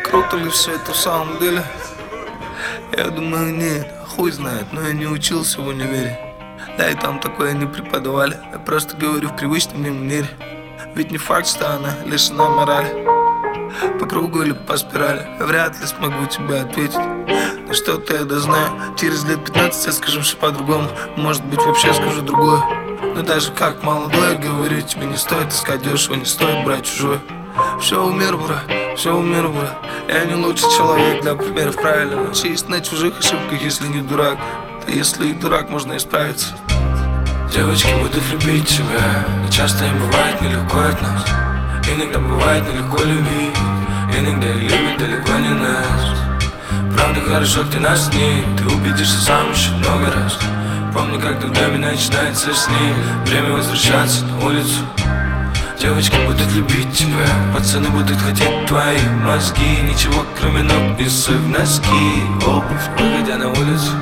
Круто ли все это в самом деле? Я думаю, нет, хуй знает, но я не учился в универе. Да и там такое не преподавали. Я просто говорю в привычном мне манере. Ведь не факт, что она лишена морали. По кругу или по спирали, вряд ли смогу тебе ответить. Но что-то я дознаю. Через лет 15 я скажу все по-другому. Может быть, вообще скажу другое. Но даже как молодой, говорю тебе, не стоит искать дешево, не стоит брать чужое. Все умер, брат, все умер, брат. Я не лучший человек для примеров, правильно. Учись на чужих ошибках, если не дурак. Да если и дурак, можно исправиться. Девочки будут любить тебя, но часто им бывает нелегко от нас. Иногда бывает нелегко любить, иногда их любят далеко не нас. Правда хорошо, ты нас с ней, ты убедишься сам еще много раз. Помни, как тогда начинается с ней, время возвращаться на улицу. Девочки будут любить тебя, пацаны будут хотеть твои мозги. Ничего кроме ног не суй в носки, обувь, выходя на улицу.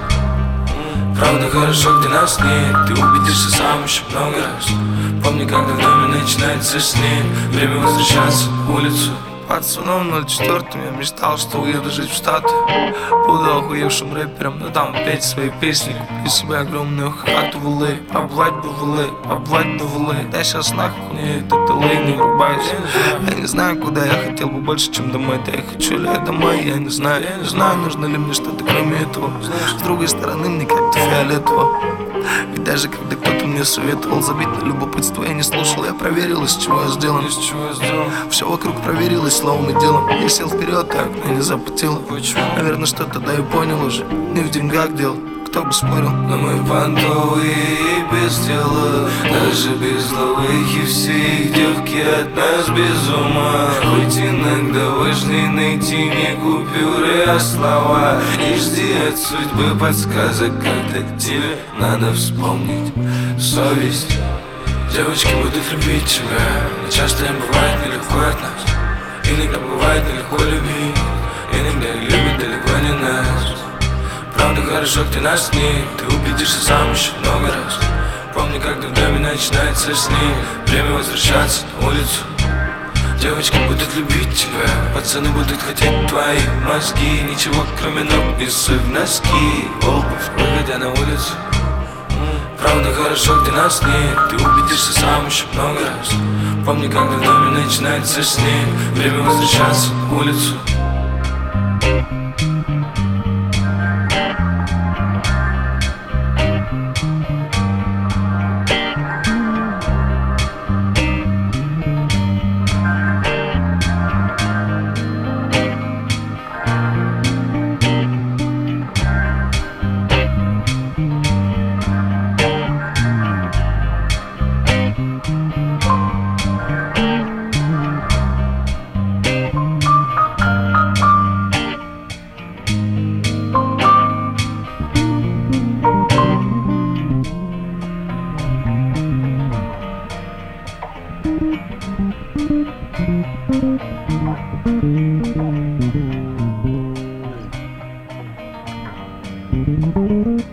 Правда хорошо, где нас нет, ты убедишься сам еще много раз. Помни, как давно начинается с ней, время возвращаться на улицу. Пацаном 04-м я мечтал, что уеду жить в Штаты. Буду охуевшим рэпером, но там петь свои песни. Куплю себе огромную хату в ЛА. Поблать бы в ЛА, поблать бы в ЛА. Да сейчас нахуй мне этот ЛА, не врубаюсь. Я не знаю, куда я хотел бы больше, чем домой. Да я хочу ли я домой, я не знаю. Я не знаю, нужно ли мне что-то кроме этого. С другой стороны, мне как-то фиолетово. Ведь даже когда кто-то мне советовал забить на любопытство, я не слушал, я проверил, из чего я сделан. Все вокруг проверилось словом и делом. Я сел вперед, так меня не запутило. Наверное, что тогда и понял уже. Не в деньгах дело, кто бы спорил. Но мы понтовые и без дела, даже без ловых, и все их девки от нас без ума. Хоть иногда важнее найти не купюры, а слова. И жди от судьбы подсказок, когда тебе надо вспомнить совесть. Девочки будут любить тебя, но часто им бывает нелегко от нас. Иногда бывает нелегко любить, иногда их любят далеко не нас. Правда хорошо, ты нас с ней, ты убедишься сам еще много раз. Помни, как давно начинается с ней, время возвращаться на улицу. Девочки будут любить тебя, пацаны будут хотеть твои мозги. Ничего кроме ног не суй в носки, обувь, выходя на улицу. Правда хорошо, где нас нет, ты убедишься сам еще много раз. Помни, как давно начинается с ней, время возвращаться на улицу.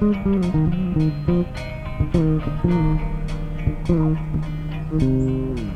Thank you.